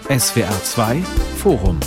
SWR 2 Forum.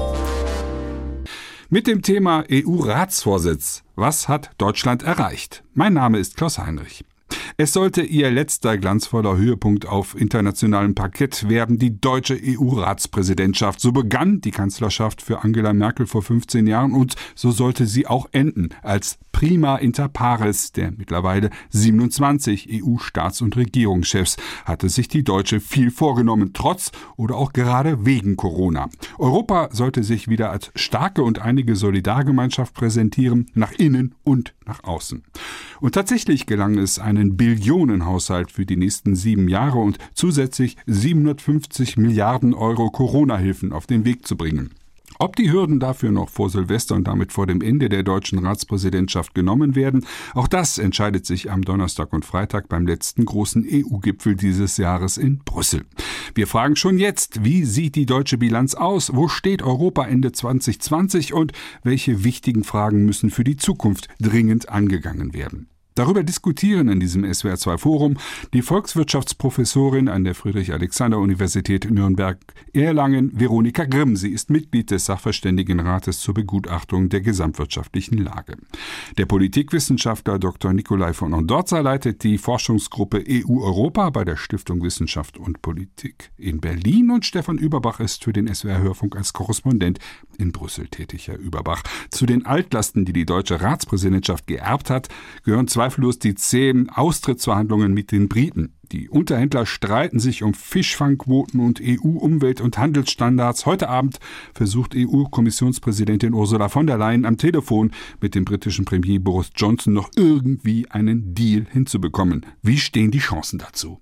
Mit dem Thema EU-Ratsvorsitz. Was hat Deutschland erreicht? Mein Name ist Klaus Heinrich. Es sollte ihr letzter glanzvoller Höhepunkt auf internationalem Parkett werden, die deutsche EU-Ratspräsidentschaft. So begann die Kanzlerschaft für Angela Merkel vor 15 Jahren und so sollte sie auch enden, als prima inter pares der mittlerweile 27 EU-Staats- und Regierungschefs hatte sich die Deutsche viel vorgenommen, trotz oder auch gerade wegen Corona. Europa sollte sich wieder als starke und einige Solidargemeinschaft präsentieren, nach innen und nach außen. Und tatsächlich gelang es, einen Billionenhaushalt für die nächsten 7 Jahre und zusätzlich 750 Milliarden Euro Corona-Hilfen auf den Weg zu bringen. Ob die Hürden dafür noch vor Silvester und damit vor dem Ende der deutschen Ratspräsidentschaft genommen werden, auch das entscheidet sich am Donnerstag und Freitag beim letzten großen EU-Gipfel dieses Jahres in Brüssel. Wir fragen schon jetzt, wie sieht die deutsche Bilanz aus? Wo steht Europa Ende 2020 und welche wichtigen Fragen müssen für die Zukunft dringend angegangen werden? Darüber diskutieren in diesem SWR2-Forum die Volkswirtschaftsprofessorin an der Friedrich-Alexander-Universität Nürnberg-Erlangen, Veronika Grimm. Sie ist Mitglied des Sachverständigenrates zur Begutachtung der gesamtwirtschaftlichen Lage. Der Politikwissenschaftler Dr. Nikolai von Ondorza leitet die Forschungsgruppe EU-Europa bei der Stiftung Wissenschaft und Politik in Berlin und Stefan Überbach ist für den SWR-Hörfunk als Korrespondent in Brüssel tätig. Herr Überbach, zu den Altlasten, die die deutsche Ratspräsidentschaft geerbt hat, gehören zweifellos die zähen Austrittsverhandlungen mit den Briten. Die Unterhändler streiten sich um Fischfangquoten und EU-Umwelt- und Handelsstandards. Heute Abend versucht EU-Kommissionspräsidentin Ursula von der Leyen am Telefon mit dem britischen Premier Boris Johnson noch irgendwie einen Deal hinzubekommen. Wie stehen die Chancen dazu?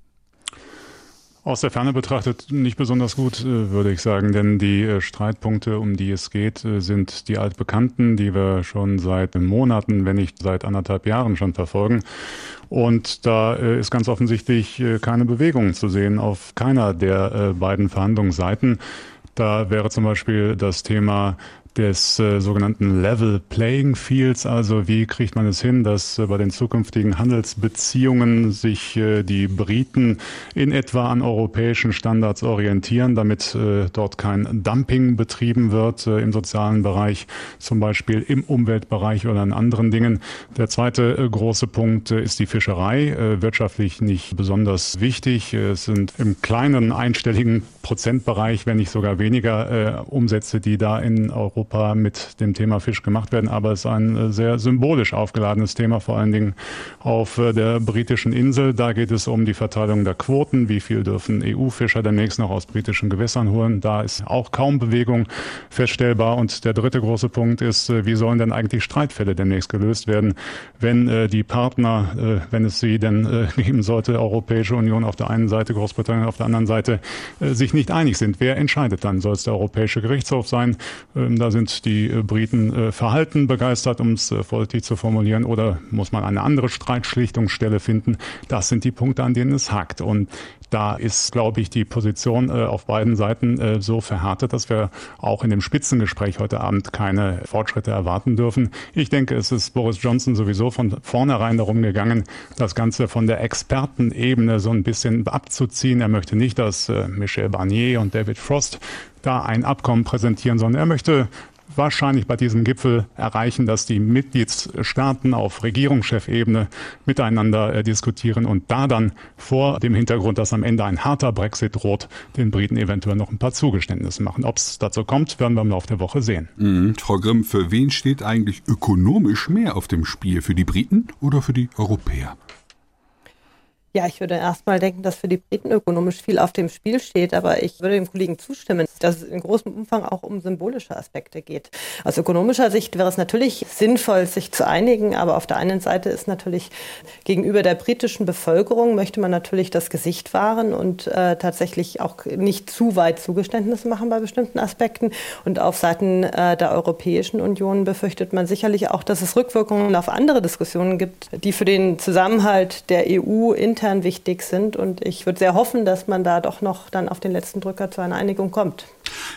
Aus der Ferne betrachtet nicht besonders gut, würde ich sagen, denn die Streitpunkte, um die es geht, sind die altbekannten, die wir schon seit Monaten, wenn nicht seit 1,5 Jahren schon verfolgen. Und da ist ganz offensichtlich keine Bewegung zu sehen auf keiner der beiden Verhandlungsseiten. Da wäre zum Beispiel das Thema des sogenannten Level Playing Fields, also wie kriegt man es hin, dass bei den zukünftigen Handelsbeziehungen sich die Briten in etwa an europäischen Standards orientieren, damit dort kein Dumping betrieben wird im sozialen Bereich, zum Beispiel im Umweltbereich oder in anderen Dingen. Der zweite große Punkt ist die Fischerei, wirtschaftlich nicht besonders wichtig. Es sind im kleinen einstelligen Prozentbereich, wenn nicht sogar weniger Umsätze, die da in Europa mit dem Thema Fisch gemacht werden, aber es ist ein sehr symbolisch aufgeladenes Thema, vor allen Dingen auf der britischen Insel. Da geht es um die Verteilung der Quoten, wie viel dürfen EU-Fischer demnächst noch aus britischen Gewässern holen. Da ist auch kaum Bewegung feststellbar. Und der dritte große Punkt ist, wie sollen denn eigentlich Streitfälle demnächst gelöst werden, wenn die Partner, wenn es sie denn geben sollte, Europäische Union auf der einen Seite, Großbritannien auf der anderen Seite, sich nicht einig sind. Wer entscheidet dann? Soll es der Europäische Gerichtshof sein? Da sind die Briten verhalten begeistert, um es vorsichtig zu formulieren, oder muss man eine andere Streitschlichtungsstelle finden? Das sind die Punkte, an denen es hakt. Und da ist, glaube ich, die Position auf beiden Seiten so verhärtet, dass wir auch in dem Spitzengespräch heute Abend keine Fortschritte erwarten dürfen. Ich denke, es ist Boris Johnson sowieso von vornherein darum gegangen, das Ganze von der Expertenebene so ein bisschen abzuziehen. Er möchte nicht, dass Michel Barnier und David Frost da ein Abkommen präsentieren, sondern er möchte wahrscheinlich bei diesem Gipfel erreichen, dass die Mitgliedstaaten auf Regierungschefebene miteinander diskutieren und da dann vor dem Hintergrund, dass am Ende ein harter Brexit droht, den Briten eventuell noch ein paar Zugeständnisse machen. Ob es dazu kommt, werden wir im Laufe der Woche sehen. Frau Grimm, für wen steht eigentlich ökonomisch mehr auf dem Spiel? Für die Briten oder für die Europäer? Ja, ich würde erstmal denken, dass für die Briten ökonomisch viel auf dem Spiel steht, aber ich würde dem Kollegen zustimmen, dass es in großem Umfang auch um symbolische Aspekte geht. Aus ökonomischer Sicht wäre es natürlich sinnvoll, sich zu einigen, aber auf der einen Seite ist natürlich gegenüber der britischen Bevölkerung möchte man natürlich das Gesicht wahren und tatsächlich auch nicht zu weit Zugeständnisse machen bei bestimmten Aspekten. Und auf Seiten der Europäischen Union befürchtet man sicherlich auch, dass es Rückwirkungen auf andere Diskussionen gibt, die für den Zusammenhalt der EU intern wichtig sind. Und ich würde sehr hoffen, dass man da doch noch dann auf den letzten Drücker zu einer Einigung kommt.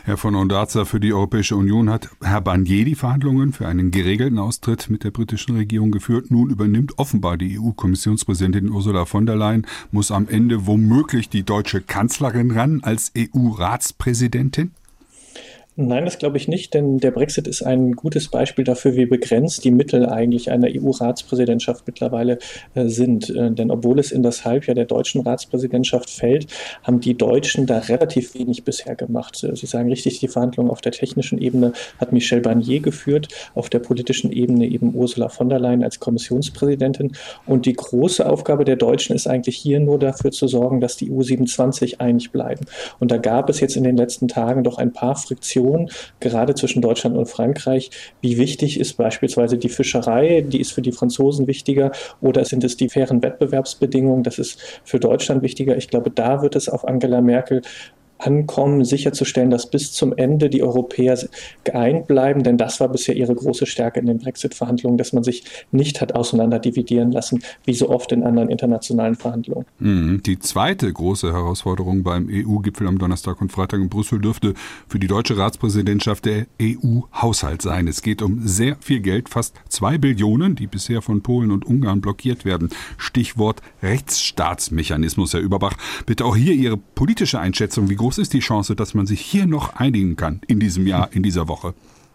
Herr von Ondarza, für die Europäische Union hat Herr Barnier die Verhandlungen für einen geregelten Austritt mit der britischen Regierung geführt. Nun übernimmt offenbar die EU-Kommissionspräsidentin Ursula von der Leyen, muss am Ende womöglich die deutsche Kanzlerin ran als EU-Ratspräsidentin? Nein, das glaube ich nicht, denn der Brexit ist ein gutes Beispiel dafür, wie begrenzt die Mittel eigentlich einer EU-Ratspräsidentschaft mittlerweile sind. Denn obwohl es in das Halbjahr der deutschen Ratspräsidentschaft fällt, haben die Deutschen da relativ wenig bisher gemacht. Sie sagen richtig, die Verhandlungen auf der technischen Ebene hat Michel Barnier geführt, auf der politischen Ebene eben Ursula von der Leyen als Kommissionspräsidentin. Und die große Aufgabe der Deutschen ist eigentlich hier nur dafür zu sorgen, dass die EU-27 einig bleiben. Und da gab es jetzt in den letzten Tagen doch ein paar Friktionen, gerade zwischen Deutschland und Frankreich. Wie wichtig ist beispielsweise die Fischerei? Die ist für die Franzosen wichtiger. Oder sind es die fairen Wettbewerbsbedingungen? Das ist für Deutschland wichtiger. Ich glaube, da wird es auf Angela Merkel ankommen, sicherzustellen, dass bis zum Ende die Europäer geeint bleiben, denn das war bisher ihre große Stärke in den Brexit-Verhandlungen, dass man sich nicht hat auseinanderdividieren lassen, wie so oft in anderen internationalen Verhandlungen. Die zweite große Herausforderung beim EU-Gipfel am Donnerstag und Freitag in Brüssel dürfte für die deutsche Ratspräsidentschaft der EU-Haushalt sein. Es geht um sehr viel Geld, fast 2 Billionen, die bisher von Polen und Ungarn blockiert werden. Stichwort Rechtsstaatsmechanismus, Herr Überbach. Bitte auch hier Ihre politische Einschätzung. Wie groß ist die Chance, dass man sich hier noch einigen kann in diesem Jahr, in dieser Woche?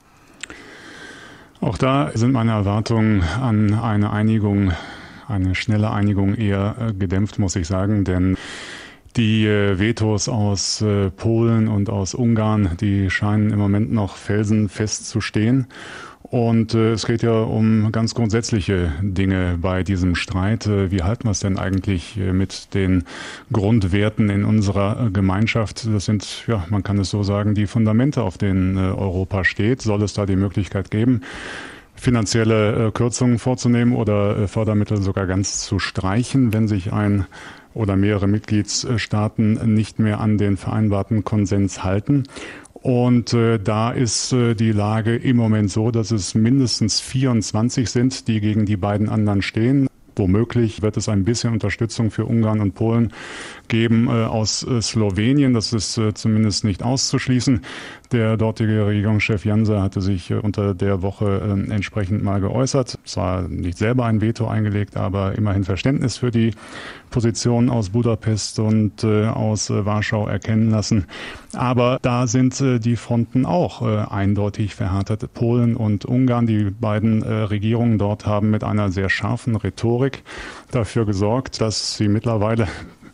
Auch da sind meine Erwartungen an eine Einigung, eine schnelle Einigung eher gedämpft, muss ich sagen, denn die Vetos aus Polen und aus Ungarn, die scheinen im Moment noch felsenfest zu stehen. Und es geht ja um ganz grundsätzliche Dinge bei diesem Streit. Wie halten wir es denn eigentlich mit den Grundwerten in unserer Gemeinschaft? Das sind, ja, man kann es so sagen, die Fundamente, auf denen Europa steht. Soll es da die Möglichkeit geben, finanzielle Kürzungen vorzunehmen oder Fördermittel sogar ganz zu streichen, wenn sich ein oder mehrere Mitgliedstaaten nicht mehr an den vereinbarten Konsens halten? Und da ist die Lage im Moment so, dass es mindestens 24 sind, die gegen die beiden anderen stehen. Womöglich wird es ein bisschen Unterstützung für Ungarn und Polen geben aus Slowenien. Das ist zumindest nicht auszuschließen. Der dortige Regierungschef Janša hatte sich unter der Woche entsprechend mal geäußert. Zwar nicht selber ein Veto eingelegt, aber immerhin Verständnis für die Position aus Budapest und aus Warschau erkennen lassen. Aber da sind die Fronten auch eindeutig verhärtet. Polen und Ungarn, die beiden Regierungen dort haben mit einer sehr scharfen Rhetorik dafür gesorgt, dass sie mittlerweile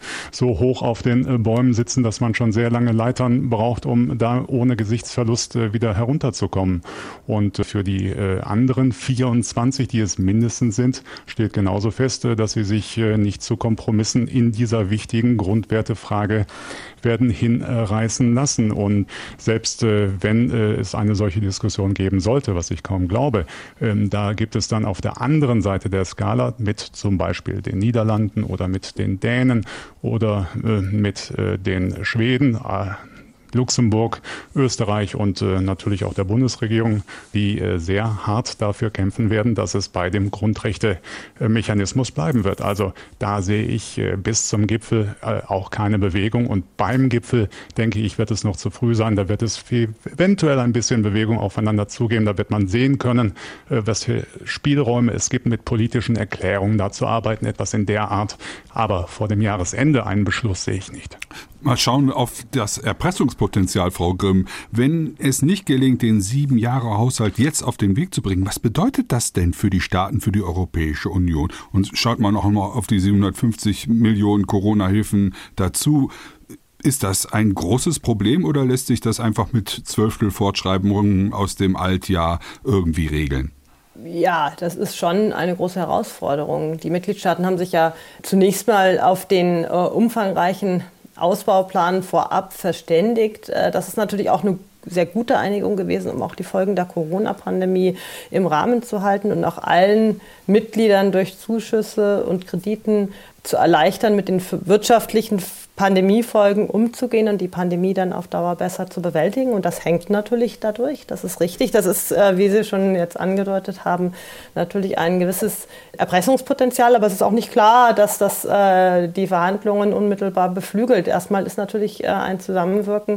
so hoch auf den Bäumen sitzen, dass man schon sehr lange Leitern braucht, um da ohne Gesichtsverlust wieder herunterzukommen. Und für die anderen 24, die es mindestens sind, steht genauso fest, dass sie sich nicht zu Kompromissen in dieser wichtigen Grundwertefrage werden hinreißen lassen. Und selbst wenn es eine solche Diskussion geben sollte, was ich kaum glaube, da gibt es dann auf der anderen Seite der Skala mit zum Beispiel den Niederlanden oder mit den Dänen oder mit den Schweden, Luxemburg, Österreich und natürlich auch der Bundesregierung, die sehr hart dafür kämpfen werden, dass es bei dem Grundrechtemechanismus bleiben wird. Also da sehe ich bis zum Gipfel auch keine Bewegung. Und beim Gipfel, denke ich, wird es noch zu früh sein. Da wird es eventuell ein bisschen Bewegung aufeinander zugeben. Da wird man sehen können, was für Spielräume es gibt, mit politischen Erklärungen da zu arbeiten, etwas in der Art. Aber vor dem Jahresende einen Beschluss sehe ich nicht. Mal schauen auf das Erpressungspotenzial, Frau Grimm. Wenn es nicht gelingt, den 7-Jahre-Haushalt jetzt auf den Weg zu bringen, was bedeutet das denn für die Staaten, für die Europäische Union? Und schaut man auch mal auf die 750 Millionen Corona-Hilfen dazu. Ist das ein großes Problem oder lässt sich das einfach mit 12 Fortschreibungen aus dem Altjahr irgendwie regeln? Ja, das ist schon eine große Herausforderung. Die Mitgliedstaaten haben sich ja zunächst mal auf den umfangreichen Ausbauplan vorab verständigt. Das ist natürlich auch eine sehr gute Einigung gewesen, um auch die Folgen der Corona-Pandemie im Rahmen zu halten und auch allen Mitgliedern durch Zuschüsse und Krediten zu erleichtern, mit den wirtschaftlichen Pandemiefolgen umzugehen und die Pandemie dann auf Dauer besser zu bewältigen. Und das hängt natürlich dadurch. Das ist richtig. Das ist, wie Sie schon jetzt angedeutet haben, natürlich ein gewisses Erpressungspotenzial. Aber es ist auch nicht klar, dass das die Verhandlungen unmittelbar beflügelt. Erstmal ist natürlich ein Zusammenwirken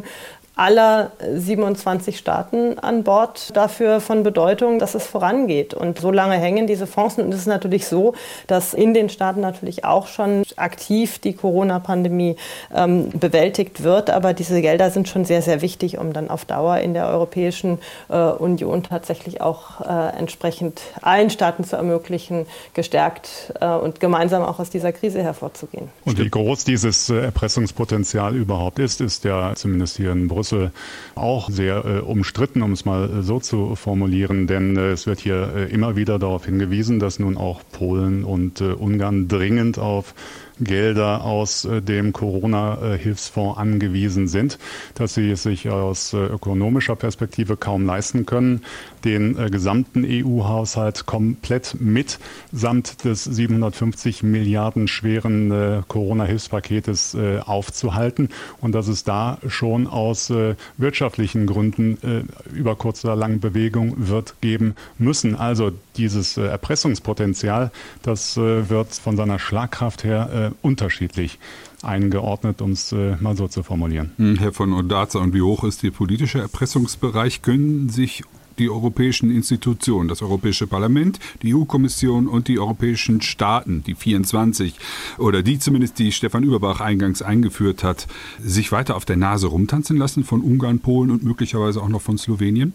aller 27 Staaten an Bord dafür von Bedeutung, dass es vorangeht. Und so lange hängen diese Fonds. Und es ist natürlich so, dass in den Staaten natürlich auch schon aktiv die Corona-Pandemie bewältigt wird. Aber diese Gelder sind schon sehr, sehr wichtig, um dann auf Dauer in der Europäischen Union tatsächlich auch entsprechend allen Staaten zu ermöglichen, gestärkt und gemeinsam auch aus dieser Krise hervorzugehen. Und wie groß dieses Erpressungspotenzial überhaupt ist ja zumindest hier in Brüssel auch sehr umstritten, um es mal so zu formulieren, denn es wird hier immer wieder darauf hingewiesen, dass nun auch Polen und Ungarn dringend auf Gelder aus dem Corona-Hilfsfonds angewiesen sind, dass sie es sich aus ökonomischer Perspektive kaum leisten können, den gesamten EU-Haushalt komplett mitsamt des 750 Milliarden schweren Corona-Hilfspaketes aufzuhalten und dass es da schon aus wirtschaftlichen Gründen über kurz oder lang Bewegung wird geben müssen. Also dieses Erpressungspotenzial, das wird von seiner Schlagkraft her unterschiedlich eingeordnet, um es mal so zu formulieren. Herr von Ondarza, und wie hoch ist der politische Erpressungsbereich? Können sich die europäischen Institutionen, das Europäische Parlament, die EU-Kommission und die europäischen Staaten, die 24, oder die zumindest, die Stefan Überbach eingangs eingeführt hat, sich weiter auf der Nase rumtanzen lassen von Ungarn, Polen und möglicherweise auch noch von Slowenien?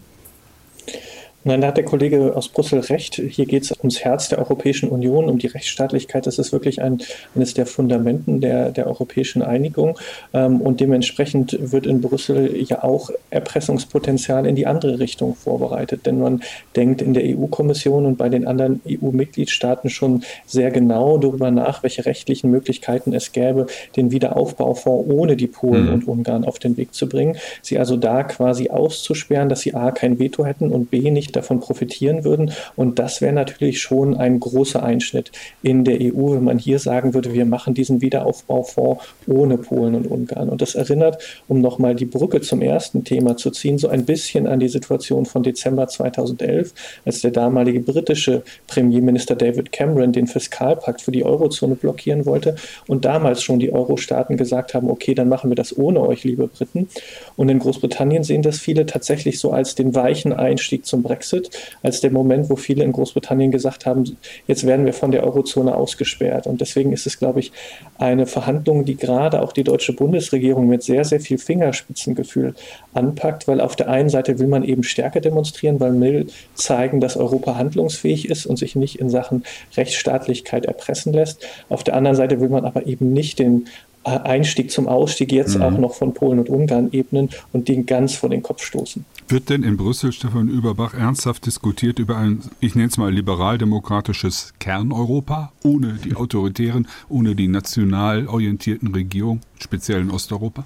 Nein, da hat der Kollege aus Brüssel recht. Hier geht es ums Herz der Europäischen Union, um die Rechtsstaatlichkeit. Das ist wirklich eines der Fundamenten der europäischen Einigung. Und dementsprechend wird in Brüssel ja auch Erpressungspotenzial in die andere Richtung vorbereitet. Denn man denkt in der EU-Kommission und bei den anderen EU-Mitgliedstaaten schon sehr genau darüber nach, welche rechtlichen Möglichkeiten es gäbe, den Wiederaufbaufonds ohne die Polen und Ungarn auf den Weg zu bringen. Sie also da quasi auszusperren, dass sie A, kein Veto hätten und B, nicht davon profitieren würden. Und das wäre natürlich schon ein großer Einschnitt in der EU, wenn man hier sagen würde, wir machen diesen Wiederaufbaufonds ohne Polen und Ungarn. Und das erinnert, um nochmal die Brücke zum ersten Thema zu ziehen, so ein bisschen an die Situation von Dezember 2011, als der damalige britische Premierminister David Cameron den Fiskalpakt für die Eurozone blockieren wollte und damals schon die Euro-Staaten gesagt haben, okay, dann machen wir das ohne euch, liebe Briten. Und in Großbritannien sehen das viele tatsächlich so als den weichen Einstieg zum Brexit, als der Moment, wo viele in Großbritannien gesagt haben, jetzt werden wir von der Eurozone ausgesperrt. Und deswegen ist es, glaube ich, eine Verhandlung, die gerade auch die deutsche Bundesregierung mit sehr, sehr viel Fingerspitzengefühl anpackt, weil auf der einen Seite will man eben Stärke demonstrieren, weil man will zeigen, dass Europa handlungsfähig ist und sich nicht in Sachen Rechtsstaatlichkeit erpressen lässt. Auf der anderen Seite will man aber eben nicht den Einstieg zum Ausstieg jetzt auch noch von Polen und Ungarn ebnen und den ganz vor den Kopf stoßen. Wird denn in Brüssel, Stefan Überbach, ernsthaft diskutiert über ein, ich nenne es mal, liberal-demokratisches Kerneuropa, ohne die autoritären, ohne die national orientierten Regierungen, speziell in Osteuropa?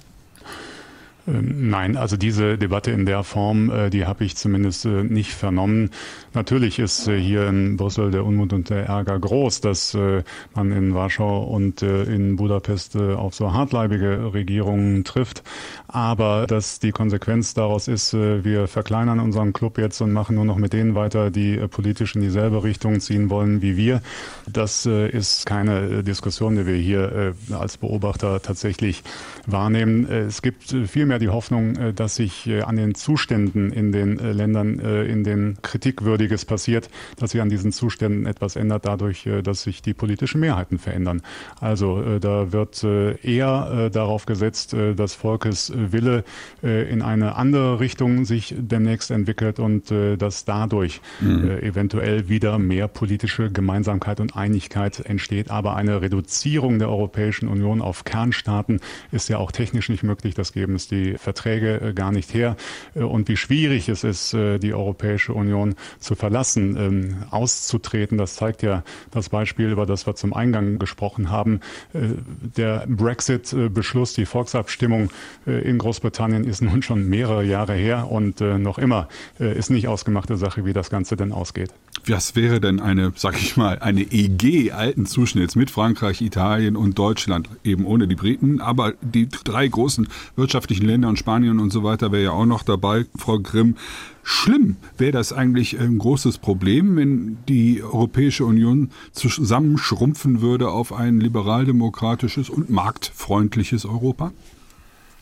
Nein, also diese Debatte in der Form, die habe ich zumindest nicht vernommen. Natürlich ist hier in Brüssel der Unmut und der Ärger groß, dass man in Warschau und in Budapest auf so hartleibige Regierungen trifft. Aber dass die Konsequenz daraus ist, wir verkleinern unseren Club jetzt und machen nur noch mit denen weiter, die politisch in dieselbe Richtung ziehen wollen wie wir, das ist keine Diskussion, die wir hier als Beobachter tatsächlich wahrnehmen. Es gibt vielmehr die Hoffnung, dass sich an den Zuständen in den Ländern, in denen Kritikwürdiges passiert, dass sich an diesen Zuständen etwas ändert, dadurch, dass sich die politischen Mehrheiten verändern. Also da wird eher darauf gesetzt, dass Volkes Wille in eine andere Richtung sich demnächst entwickelt und dass dadurch eventuell wieder mehr politische Gemeinsamkeit und Einigkeit entsteht. Aber eine Reduzierung der Europäischen Union auf Kernstaaten ist ja auch technisch nicht möglich. Das geben es die Verträge gar nicht her. Und wie schwierig es ist, die Europäische Union zu verlassen, auszutreten, das zeigt ja das Beispiel, über das wir zum Eingang gesprochen haben. Der Brexit-Beschluss, die Volksabstimmung in Großbritannien ist nun schon mehrere Jahre her und noch immer ist nicht ausgemachte Sache, wie das Ganze denn ausgeht. Was wäre denn eine, sag ich mal, eine EG alten Zuschnitts mit Frankreich, Italien und Deutschland, eben ohne die Briten, aber die drei großen wirtschaftlichen Länder und Spanien und so weiter wäre ja auch noch dabei, Frau Grimm. Schlimm wäre das eigentlich ein großes Problem, wenn die Europäische Union zusammenschrumpfen würde auf ein liberal-demokratisches und marktfreundliches Europa?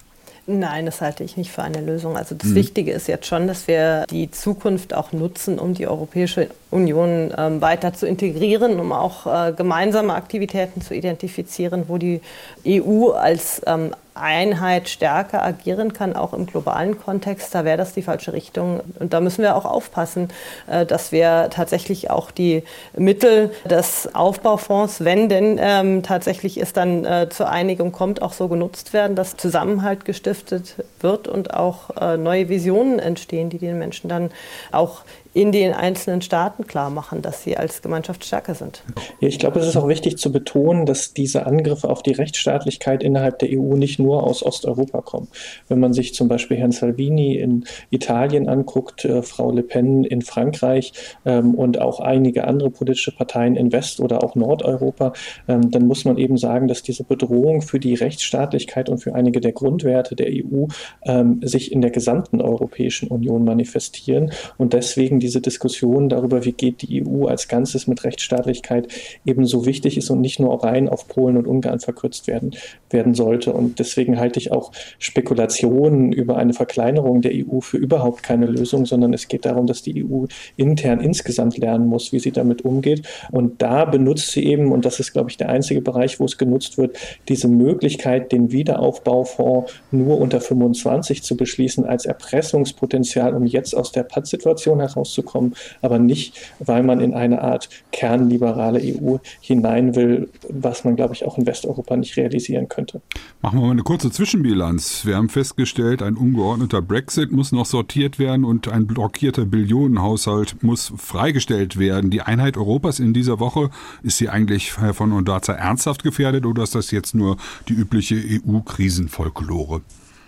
Nein, das halte ich nicht für eine Lösung. Also das Wichtige ist jetzt schon, dass wir die Zukunft auch nutzen, um die Europäische Union weiter zu integrieren, um auch gemeinsame Aktivitäten zu identifizieren, wo die EU als Einheit stärker agieren kann, auch im globalen Kontext. Da wäre das die falsche Richtung. Und da müssen wir auch aufpassen, dass wir tatsächlich auch die Mittel des Aufbaufonds, wenn denn tatsächlich es dann zur Einigung kommt, auch so genutzt werden, dass Zusammenhalt gestiftet wird und auch neue Visionen entstehen, die den Menschen dann auch in den einzelnen Staaten klar machen, dass sie als Gemeinschaft stärker sind. Ja, ich glaube, es ist auch wichtig zu betonen, dass diese Angriffe auf die Rechtsstaatlichkeit innerhalb der EU nicht nur aus Osteuropa kommen. Wenn man sich zum Beispiel Herrn Salvini in Italien anguckt, Frau Le Pen in Frankreich und auch einige andere politische Parteien in West- oder auch Nordeuropa, dann muss man eben sagen, dass diese Bedrohung für die Rechtsstaatlichkeit und für einige der Grundwerte der EU sich in der gesamten Europäischen Union manifestieren und deswegen diese Diskussion darüber, wie geht die EU als Ganzes mit Rechtsstaatlichkeit, ebenso wichtig ist und nicht nur rein auf Polen und Ungarn verkürzt werden sollte. Und deswegen halte ich auch Spekulationen über eine Verkleinerung der EU für überhaupt keine Lösung, sondern es geht darum, dass die EU intern insgesamt lernen muss, wie sie damit umgeht. Und da benutzt sie eben, und das ist, glaube ich, der einzige Bereich, wo es genutzt wird, diese Möglichkeit, den Wiederaufbaufonds nur unter 25 zu beschließen, als Erpressungspotenzial, um jetzt aus der Pattsituation herauszukommen, aber nicht, weil man in eine Art kernliberale EU hinein will, was man, glaube ich, auch in Westeuropa nicht realisieren könnte. Machen wir mal eine kurze Zwischenbilanz. Wir haben festgestellt, ein ungeordneter Brexit muss noch sortiert werden und ein blockierter Billionenhaushalt muss freigestellt werden. Die Einheit Europas in dieser Woche, ist sie eigentlich, Herr von Ondarza, ernsthaft gefährdet oder ist das jetzt nur die übliche EU-Krisenfolklore?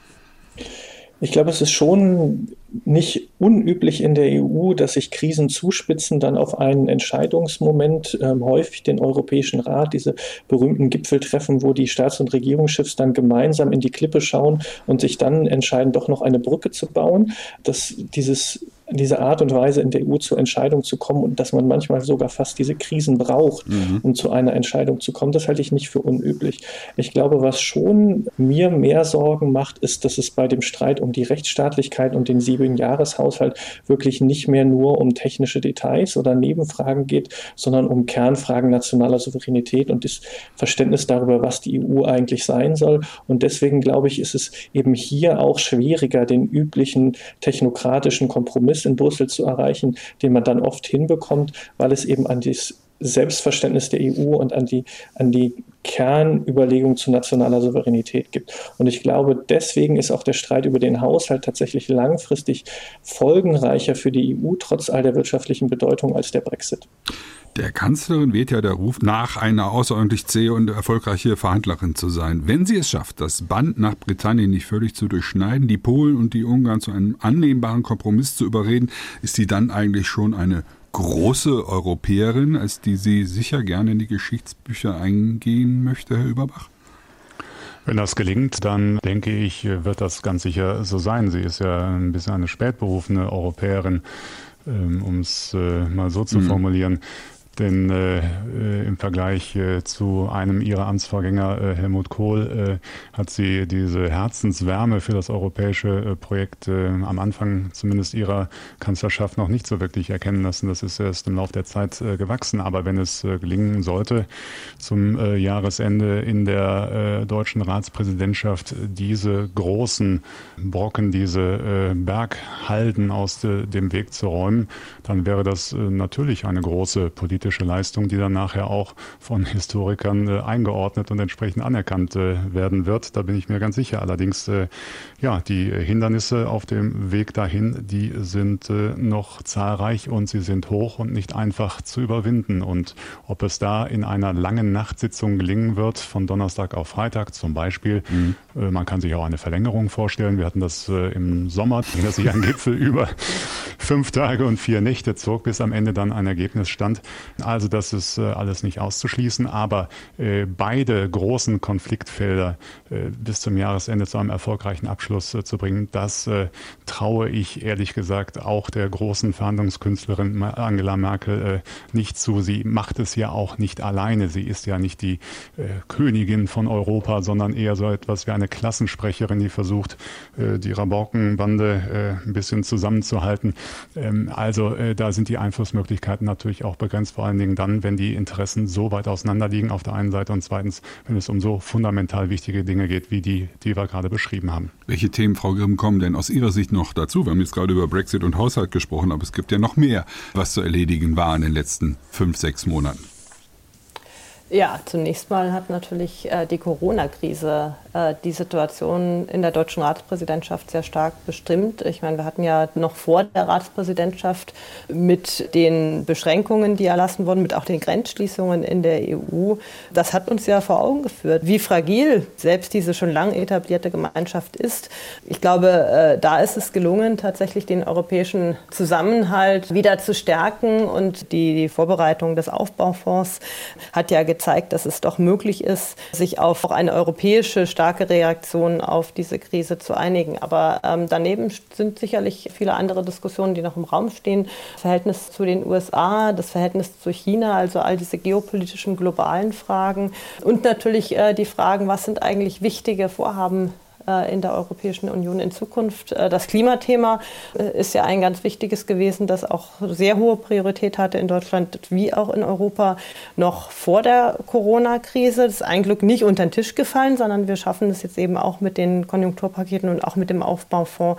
Ich glaube, es ist schon nicht unüblich in der EU, dass sich Krisen zuspitzen, dann auf einen Entscheidungsmoment, häufig den Europäischen Rat, diese berühmten Gipfeltreffen, wo die Staats- und Regierungschefs dann gemeinsam in die Klippe schauen und sich dann entscheiden, doch noch eine Brücke zu bauen, dass diese Art und Weise in der EU zur Entscheidung zu kommen und dass man manchmal sogar fast diese Krisen braucht, um zu einer Entscheidung zu kommen, das halte ich nicht für unüblich. Ich glaube, was schon mir mehr Sorgen macht, ist, dass es bei dem Streit um die Rechtsstaatlichkeit und den 7-Jahreshaushalt wirklich nicht mehr nur um technische Details oder Nebenfragen geht, sondern um Kernfragen nationaler Souveränität und das Verständnis darüber, was die EU eigentlich sein soll. Und deswegen glaube ich, ist es eben hier auch schwieriger, den üblichen technokratischen Kompromiss in Brüssel zu erreichen, den man dann oft hinbekommt, weil es eben an das Selbstverständnis der EU und an die Kernüberlegung zu nationaler Souveränität gibt. Und ich glaube, deswegen ist auch der Streit über den Haushalt tatsächlich langfristig folgenreicher für die EU, trotz all der wirtschaftlichen Bedeutung, als der Brexit. Der Kanzlerin weht ja der Ruf nach, eine außerordentlich zähe und erfolgreiche Verhandlerin zu sein. Wenn sie es schafft, das Band nach Britannien nicht völlig zu durchschneiden, die Polen und die Ungarn zu einem annehmbaren Kompromiss zu überreden, ist sie dann eigentlich schon eine große Europäerin, als die sie sicher gerne in die Geschichtsbücher eingehen möchte, Herr Überbach? Wenn das gelingt, dann denke ich, wird das ganz sicher so sein. Sie ist ja ein bisschen eine spätberufene Europäerin, um es mal so zu formulieren. Denn im Vergleich zu einem ihrer Amtsvorgänger, Helmut Kohl, hat sie diese Herzenswärme für das europäische Projekt am Anfang zumindest ihrer Kanzlerschaft noch nicht so wirklich erkennen lassen. Das ist erst im Laufe der Zeit gewachsen. Aber wenn es gelingen sollte, zum Jahresende in der deutschen Ratspräsidentschaft diese großen Brocken, diese Berghalden aus dem Weg zu räumen, dann wäre das natürlich eine große politische Leistung, die dann nachher auch von Historikern eingeordnet und entsprechend anerkannt werden wird. Da bin ich mir ganz sicher. Allerdings, die Hindernisse auf dem Weg dahin, die sind noch zahlreich und sie sind hoch und nicht einfach zu überwinden. Und ob es da in einer langen Nachtsitzung gelingen wird, von Donnerstag auf Freitag zum Beispiel, man kann sich auch eine Verlängerung vorstellen. Wir hatten das im Sommer, dass sich ein Gipfel über 5 Tage und 4 Nächte zog, bis am Ende dann ein Ergebnis stand. Also das ist alles nicht auszuschließen, aber beide großen Konfliktfelder bis zum Jahresende zu einem erfolgreichen Abschluss zu bringen, das traue ich ehrlich gesagt auch der großen Verhandlungskünstlerin Angela Merkel nicht zu. Sie macht es ja auch nicht alleine. Sie ist ja nicht die Königin von Europa, sondern eher so etwas wie eine Klassensprecherin, die versucht, die Rabaukenbande ein bisschen zusammenzuhalten. Also da sind die Einflussmöglichkeiten natürlich auch begrenzt, vor allen Dingen dann, wenn die Interessen so weit auseinander liegen auf der einen Seite und zweitens, wenn es um so fundamental wichtige Dinge geht, wie die wir gerade beschrieben haben. Welche Themen, Frau Grimm, kommen denn aus Ihrer Sicht noch dazu? Wir haben jetzt gerade über Brexit und Haushalt gesprochen, aber es gibt ja noch mehr, was zu erledigen war in den letzten 5-6 Monaten. Ja, zunächst mal hat natürlich die Corona-Krise die Situation in der deutschen Ratspräsidentschaft sehr stark bestimmt. Ich meine, wir hatten ja noch vor der Ratspräsidentschaft mit den Beschränkungen, die erlassen wurden, mit auch den Grenzschließungen in der EU, das hat uns ja vor Augen geführt, wie fragil selbst diese schon lang etablierte Gemeinschaft ist. Ich glaube, da ist es gelungen, tatsächlich den europäischen Zusammenhalt wieder zu stärken, und die Vorbereitung des Aufbaufonds hat ja gezeigt, dass es doch möglich ist, sich auf eine europäische starke Reaktion auf diese Krise zu einigen. Aber daneben sind sicherlich viele andere Diskussionen, die noch im Raum stehen. Das Verhältnis zu den USA, das Verhältnis zu China, also all diese geopolitischen globalen Fragen. Und natürlich die Fragen, was sind eigentlich wichtige Vorhaben in der Europäischen Union in Zukunft. Das Klimathema ist ja ein ganz wichtiges gewesen, das auch sehr hohe Priorität hatte in Deutschland wie auch in Europa noch vor der Corona-Krise. Das ist ein Glück nicht unter den Tisch gefallen, sondern wir schaffen es jetzt eben auch mit den Konjunkturpaketen und auch mit dem Aufbaufonds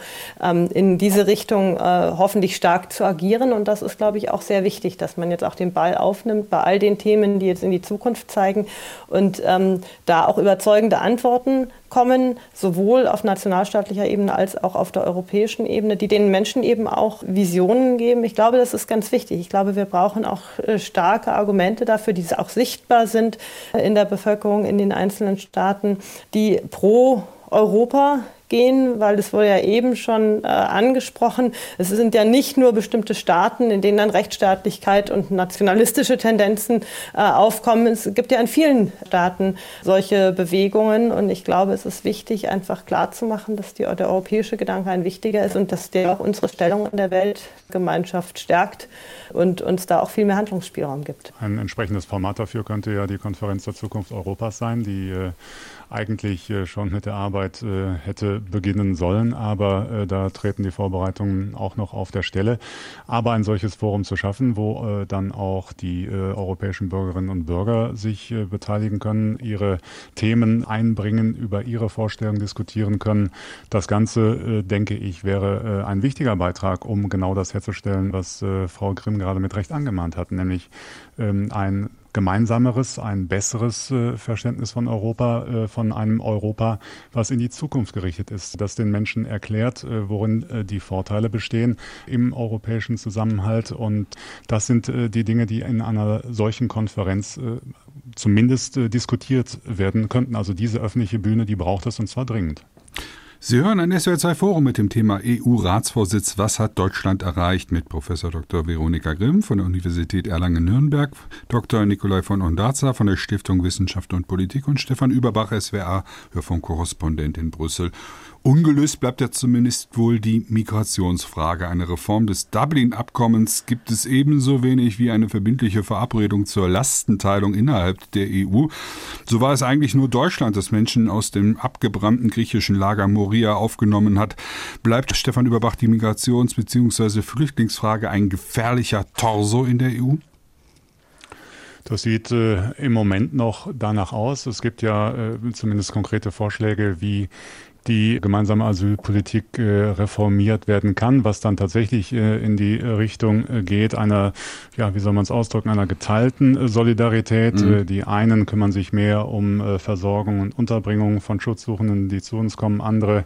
in diese Richtung hoffentlich stark zu agieren. Und das ist, glaube ich, auch sehr wichtig, dass man jetzt auch den Ball aufnimmt bei all den Themen, die jetzt in die Zukunft zeigen und da auch überzeugende Antworten kommen, sowohl auf nationalstaatlicher Ebene als auch auf der europäischen Ebene, die den Menschen eben auch Visionen geben. Ich glaube, das ist ganz wichtig. Ich glaube, wir brauchen auch starke Argumente dafür, die auch sichtbar sind in der Bevölkerung in den einzelnen Staaten, die pro Europa gehen, weil es wurde ja eben schon angesprochen. Es sind ja nicht nur bestimmte Staaten, in denen dann Rechtsstaatlichkeit und nationalistische Tendenzen aufkommen. Es gibt ja in vielen Staaten solche Bewegungen, und ich glaube, es ist wichtig, einfach klarzumachen, dass der europäische Gedanke ein wichtiger ist und dass der auch unsere Stellung in der Weltgemeinschaft stärkt und uns da auch viel mehr Handlungsspielraum gibt. Ein entsprechendes Format dafür könnte ja die Konferenz zur Zukunft Europas sein, die eigentlich schon mit der Arbeit hätte beginnen sollen, aber da treten die Vorbereitungen auch noch auf der Stelle. Aber ein solches Forum zu schaffen, wo dann auch die europäischen Bürgerinnen und Bürger sich beteiligen können, ihre Themen einbringen, über ihre Vorstellungen diskutieren können, das Ganze, denke ich, wäre ein wichtiger Beitrag, um genau das herzustellen, was Frau Grimm gerade mit Recht angemahnt hat, nämlich ein gemeinsameres, ein besseres Verständnis von Europa, von einem Europa, was in die Zukunft gerichtet ist, das den Menschen erklärt, worin die Vorteile bestehen im europäischen Zusammenhalt. Und das sind die Dinge, die in einer solchen Konferenz zumindest diskutiert werden könnten. Also diese öffentliche Bühne, die braucht es, und zwar dringend. Sie hören ein SWR2-Forum mit dem Thema EU-Ratsvorsitz. Was hat Deutschland erreicht? Mit Professor Dr. Veronika Grimm von der Universität Erlangen-Nürnberg, Dr. Nikolai von Ondarza von der Stiftung Wissenschaft und Politik und Stefan Überbach, SWR-Hörfunkkorrespondent in Brüssel. Ungelöst bleibt ja zumindest wohl die Migrationsfrage. Eine Reform des Dublin-Abkommens gibt es ebenso wenig wie eine verbindliche Verabredung zur Lastenteilung innerhalb der EU. So war es eigentlich nur Deutschland, das Menschen aus dem abgebrannten griechischen Lager Moria aufgenommen hat. Bleibt, Stefan Überbach, die Migrations- bzw. Flüchtlingsfrage ein gefährlicher Torso in der EU? Das sieht im Moment noch danach aus. Es gibt ja zumindest konkrete Vorschläge, wie die gemeinsame Asylpolitik reformiert werden kann, was dann tatsächlich in die Richtung geht, einer, ja, wie soll man es ausdrücken, einer geteilten Solidarität. Die einen kümmern sich mehr um Versorgung und Unterbringung von Schutzsuchenden, die zu uns kommen. Andere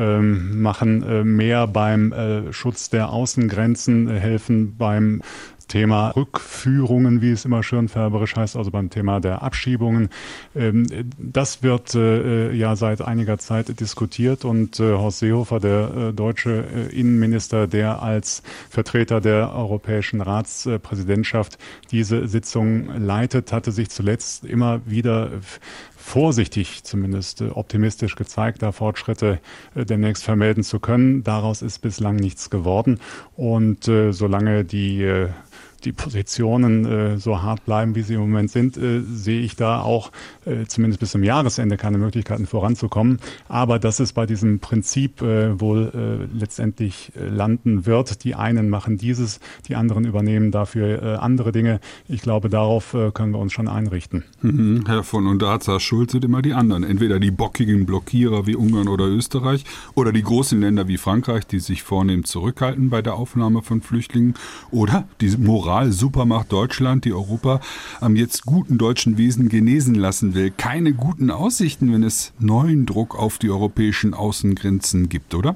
machen mehr beim Schutz der Außengrenzen, helfen beim Thema Rückführungen, wie es immer schönfärberisch heißt, also beim Thema der Abschiebungen. Das wird ja seit einiger Zeit diskutiert und Horst Seehofer, der deutsche Innenminister, der als Vertreter der Europäischen Ratspräsidentschaft diese Sitzung leitet, hatte sich zuletzt immer wieder vorsichtig, zumindest optimistisch gezeigt, da Fortschritte demnächst vermelden zu können. Daraus ist bislang nichts geworden. Und solange die Positionen so hart bleiben, wie sie im Moment sind, sehe ich da auch zumindest bis zum Jahresende keine Möglichkeiten voranzukommen. Aber dass es bei diesem Prinzip wohl letztendlich landen wird. Die einen machen dieses, die anderen übernehmen dafür andere Dinge. Ich glaube, darauf können wir uns schon einrichten. Herr von Ondarza, schuld sind immer die anderen. Entweder die bockigen Blockierer wie Ungarn oder Österreich oder die großen Länder wie Frankreich, die sich vornehm zurückhalten bei der Aufnahme von Flüchtlingen, oder die Supermacht Deutschland, die Europa am jetzt guten deutschen Wesen genesen lassen will. Keine guten Aussichten, wenn es neuen Druck auf die europäischen Außengrenzen gibt, oder?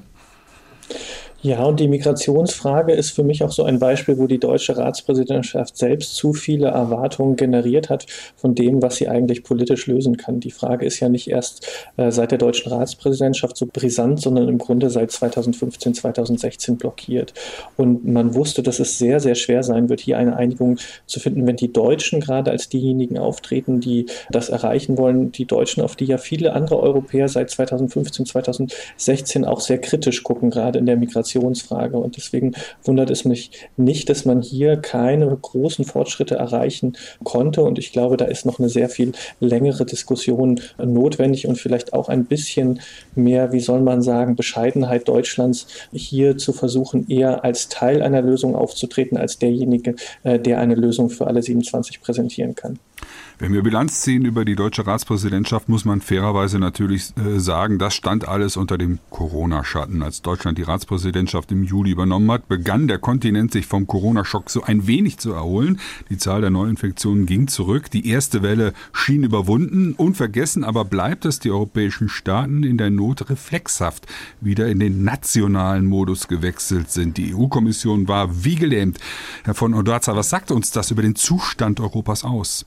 Ja, und die Migrationsfrage ist für mich auch so ein Beispiel, wo die deutsche Ratspräsidentschaft selbst zu viele Erwartungen generiert hat von dem, was sie eigentlich politisch lösen kann. Die Frage ist ja nicht erst seit der deutschen Ratspräsidentschaft so brisant, sondern im Grunde seit 2015, 2016 blockiert. Und man wusste, dass es sehr, sehr schwer sein wird, hier eine Einigung zu finden, wenn die Deutschen gerade als diejenigen auftreten, die das erreichen wollen. Die Deutschen, auf die ja viele andere Europäer seit 2015, 2016 auch sehr kritisch gucken, gerade in der Migrationsfrage. Und deswegen wundert es mich nicht, dass man hier keine großen Fortschritte erreichen konnte. Und ich glaube, da ist noch eine sehr viel längere Diskussion notwendig und vielleicht auch ein bisschen mehr, wie soll man sagen, Bescheidenheit Deutschlands, hier zu versuchen, eher als Teil einer Lösung aufzutreten, als derjenige, der eine Lösung für alle 27 präsentieren kann. Wenn wir Bilanz ziehen über die deutsche Ratspräsidentschaft, muss man fairerweise natürlich sagen, das stand alles unter dem Corona-Schatten. Als Deutschland die Ratspräsidentschaft im Juli übernommen hat, begann der Kontinent sich vom Corona-Schock so ein wenig zu erholen. Die Zahl der Neuinfektionen ging zurück. Die erste Welle schien überwunden. Unvergessen aber bleibt, dass die europäischen Staaten in der Not reflexhaft wieder in den nationalen Modus gewechselt sind. Die EU-Kommission war wie gelähmt. Herr von Ondarza, was sagt uns das über den Zustand Europas aus?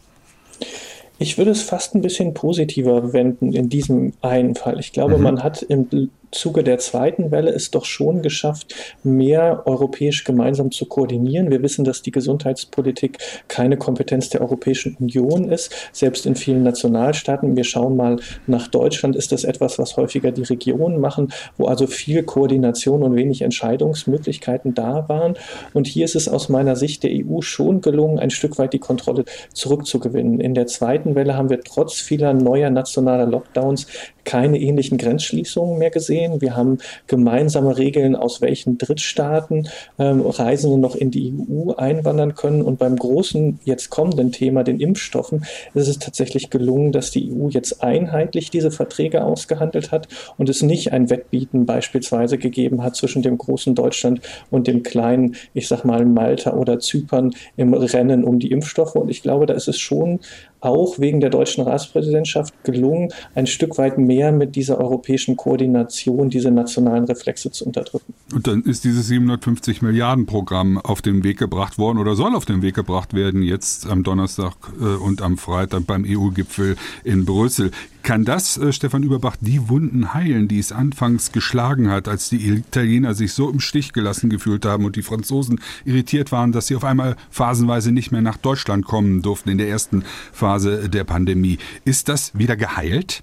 Ich würde es fast ein bisschen positiver wenden in diesem einen Fall. Ich glaube, man hat im Zuge der zweiten Welle es doch schon geschafft, mehr europäisch gemeinsam zu koordinieren. Wir wissen, dass die Gesundheitspolitik keine Kompetenz der Europäischen Union ist, selbst in vielen Nationalstaaten. Wir schauen mal nach Deutschland, ist das etwas, was häufiger die Regionen machen, wo also viel Koordination und wenig Entscheidungsmöglichkeiten da waren. Und hier ist es aus meiner Sicht der EU schon gelungen, ein Stück weit die Kontrolle zurückzugewinnen. In der zweiten Welle haben wir trotz vieler neuer nationaler Lockdowns keine ähnlichen Grenzschließungen mehr gesehen. Wir haben gemeinsame Regeln, aus welchen Drittstaaten Reisende noch in die EU einwandern können. Und beim großen, jetzt kommenden Thema, den Impfstoffen, ist es tatsächlich gelungen, dass die EU jetzt einheitlich diese Verträge ausgehandelt hat und es nicht ein Wettbieten beispielsweise gegeben hat zwischen dem großen Deutschland und dem kleinen, ich sag mal, Malta oder Zypern im Rennen um die Impfstoffe. Und ich glaube, da ist es schon auch wegen der deutschen Ratspräsidentschaft gelungen, ein Stück weit mehr mit dieser europäischen Koordination diese nationalen Reflexe zu unterdrücken. Und dann ist dieses 750 Milliarden Programm auf den Weg gebracht worden oder soll auf den Weg gebracht werden, jetzt am Donnerstag und am Freitag beim EU-Gipfel in Brüssel. Kann das, Stefan Überbach, die Wunden heilen, die es anfangs geschlagen hat, als die Italiener sich so im Stich gelassen gefühlt haben und die Franzosen irritiert waren, dass sie auf einmal phasenweise nicht mehr nach Deutschland kommen durften in der ersten Phase der Pandemie? Ist das wieder geheilt?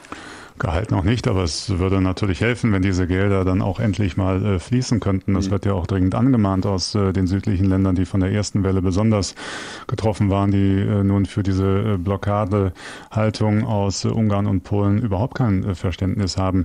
Gehalt noch nicht, aber es würde natürlich helfen, wenn diese Gelder dann auch endlich mal fließen könnten. Das wird ja auch dringend angemahnt aus den südlichen Ländern, die von der ersten Welle besonders getroffen waren, die nun für diese Blockadehaltung aus Ungarn und Polen überhaupt kein Verständnis haben.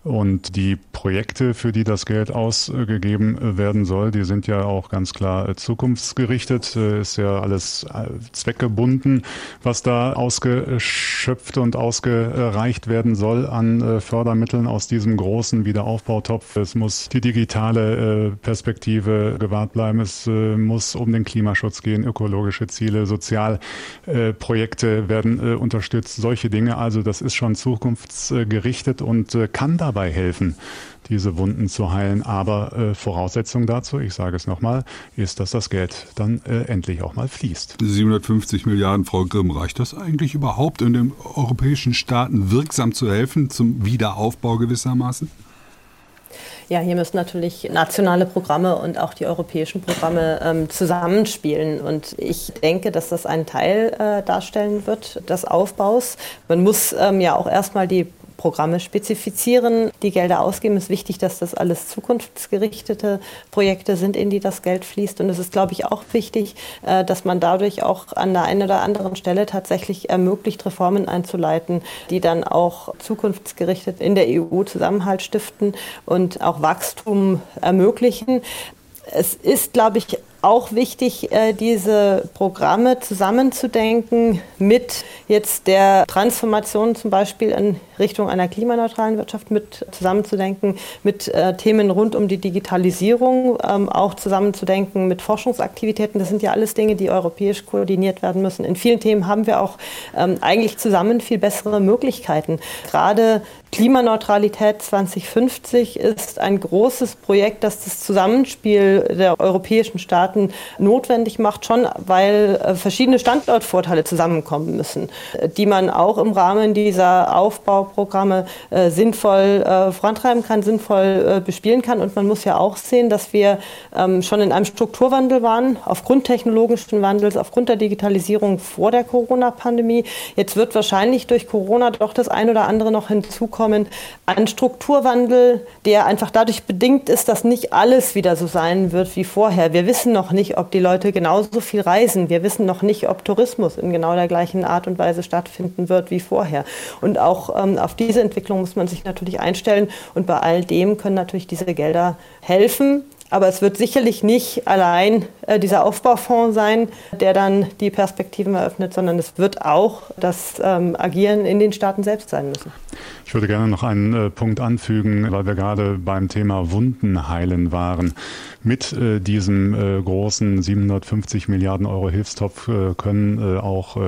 Und die Projekte, für die das Geld ausgegeben werden soll, die sind ja auch ganz klar zukunftsgerichtet. Ist ja alles zweckgebunden, was da ausgeschöpft und ausgereicht werden soll an Fördermitteln aus diesem großen Wiederaufbautopf. Es muss die digitale Perspektive gewahrt bleiben. Es muss um den Klimaschutz gehen, ökologische Ziele, Sozialprojekte werden unterstützt. Solche Dinge, also das ist schon zukunftsgerichtet und kann dabei helfen, diese Wunden zu heilen. Aber Voraussetzung dazu, ich sage es nochmal, ist, dass das Geld dann endlich auch mal fließt. 750 Milliarden, Frau Grimm, reicht das eigentlich überhaupt, in den europäischen Staaten wirksam zu helfen, zum Wiederaufbau gewissermaßen? Ja, hier müssen natürlich nationale Programme und auch die europäischen Programme zusammenspielen. Und ich denke, dass das einen Teil darstellen wird des Aufbaus. Man muss ja auch erstmal die Programme spezifizieren, die Gelder ausgeben. Es ist wichtig, dass das alles zukunftsgerichtete Projekte sind, in die das Geld fließt. Und es ist, glaube ich, auch wichtig, dass man dadurch auch an der einen oder anderen Stelle tatsächlich ermöglicht, Reformen einzuleiten, die dann auch zukunftsgerichtet in der EU Zusammenhalt stiften und auch Wachstum ermöglichen. Es ist, glaube ich, auch wichtig, diese Programme zusammenzudenken mit jetzt der Transformation zum Beispiel in Richtung einer klimaneutralen Wirtschaft, mit zusammenzudenken mit Themen rund um die Digitalisierung, auch zusammenzudenken mit Forschungsaktivitäten. Das sind ja alles Dinge, die europäisch koordiniert werden müssen. In vielen Themen haben wir auch eigentlich zusammen viel bessere Möglichkeiten. Gerade Klimaneutralität 2050 ist ein großes Projekt, das das Zusammenspiel der europäischen Staaten notwendig macht, schon weil verschiedene Standortvorteile zusammenkommen müssen, die man auch im Rahmen dieser Aufbauprogramme sinnvoll vorantreiben kann, sinnvoll bespielen kann. Und man muss ja auch sehen, dass wir schon in einem Strukturwandel waren, aufgrund technologischen Wandels, aufgrund der Digitalisierung vor der Corona-Pandemie. Jetzt wird wahrscheinlich durch Corona doch das ein oder andere noch hinzukommen an Strukturwandel, der einfach dadurch bedingt ist, dass nicht alles wieder so sein wird wie vorher. Wir wissen noch nicht, ob die Leute genauso viel reisen. Wir wissen noch nicht, ob Tourismus in genau der gleichen Art und Weise stattfinden wird wie vorher. Und auch auf diese Entwicklung muss man sich natürlich einstellen. Und bei all dem können natürlich diese Gelder helfen. Aber es wird sicherlich nicht allein dieser Aufbaufonds sein, der dann die Perspektiven eröffnet, sondern es wird auch das Agieren in den Staaten selbst sein müssen. Ich würde gerne noch einen Punkt anfügen, weil wir gerade beim Thema Wunden heilen waren. Mit diesem großen 750 Milliarden Euro Hilfstopf können auch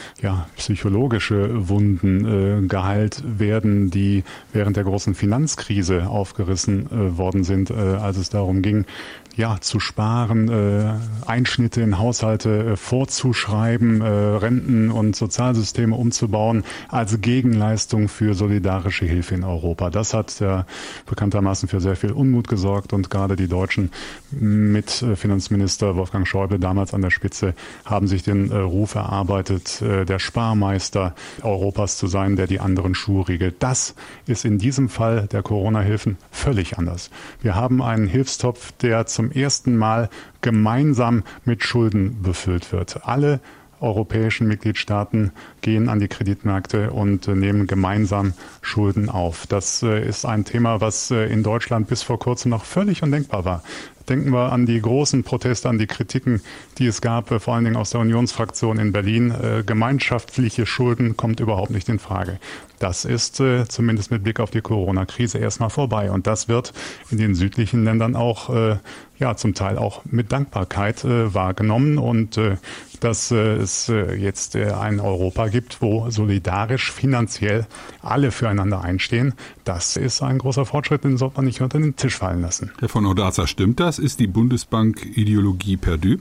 psychologische Wunden geheilt werden, die während der großen Finanzkrise aufgerissen worden sind, als es darum ging, zu sparen, Einschnitte in Haushalte vorzuschreiben, Renten- und Sozialsysteme umzubauen als Gegenleistung für solidarische Hilfe in Europa. Das hat bekanntermaßen für sehr viel Unmut gesorgt und gerade die Deutschen mit Finanzminister Wolfgang Schäuble damals an der Spitze haben sich den Ruf erarbeitet, der Sparmeister Europas zu sein, der die anderen Schuhe riegelt. Das ist in diesem Fall der Corona-Hilfen völlig anders. Wir haben einen Hilfstopf, der zum ersten Mal gemeinsam mit Schulden befüllt wird. Alle europäischen Mitgliedstaaten gehen an die Kreditmärkte und nehmen gemeinsam Schulden auf. Das ist ein Thema, was in Deutschland bis vor kurzem noch völlig undenkbar war. Denken wir an die großen Proteste, an die Kritiken, die es gab, vor allen Dingen aus der Unionsfraktion in Berlin. Gemeinschaftliche Schulden kommt überhaupt nicht in Frage. Das ist zumindest mit Blick auf die Corona-Krise erstmal vorbei. Und das wird in den südlichen Ländern auch zum Teil auch mit Dankbarkeit wahrgenommen. Und dass es jetzt ein Europa gibt, wo solidarisch finanziell alle füreinander einstehen, das ist ein großer Fortschritt, den sollte man nicht unter den Tisch fallen lassen. Herr von Odaza, stimmt das? Ist die Bundesbank-Ideologie perdu?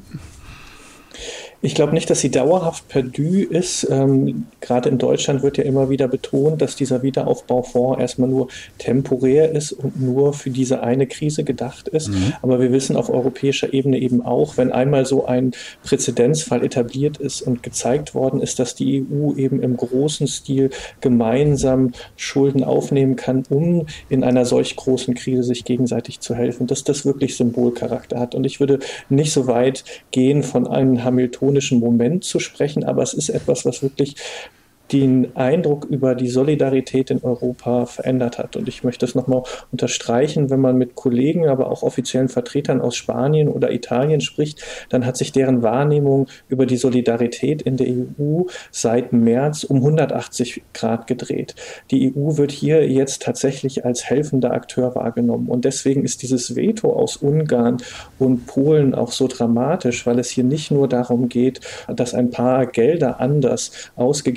Ich glaube nicht, dass sie dauerhaft perdu ist. Gerade in Deutschland wird ja immer wieder betont, dass dieser Wiederaufbaufonds erstmal nur temporär ist und nur für diese eine Krise gedacht ist. Aber wir wissen auf europäischer Ebene eben auch, wenn einmal so ein Präzedenzfall etabliert ist und gezeigt worden ist, dass die EU eben im großen Stil gemeinsam Schulden aufnehmen kann, um in einer solch großen Krise sich gegenseitig zu helfen, dass das wirklich Symbolcharakter hat. Und ich würde nicht so weit gehen, von einem hamiltonischen Moment zu sprechen, aber es ist etwas, was wirklich den Eindruck über die Solidarität in Europa verändert hat. Und ich möchte es nochmal unterstreichen, wenn man mit Kollegen, aber auch offiziellen Vertretern aus Spanien oder Italien spricht, dann hat sich deren Wahrnehmung über die Solidarität in der EU seit März um 180 Grad gedreht. Die EU wird hier jetzt tatsächlich als helfender Akteur wahrgenommen. Und deswegen ist dieses Veto aus Ungarn und Polen auch so dramatisch, weil es hier nicht nur darum geht, dass ein paar Gelder anders ausgegeben werden,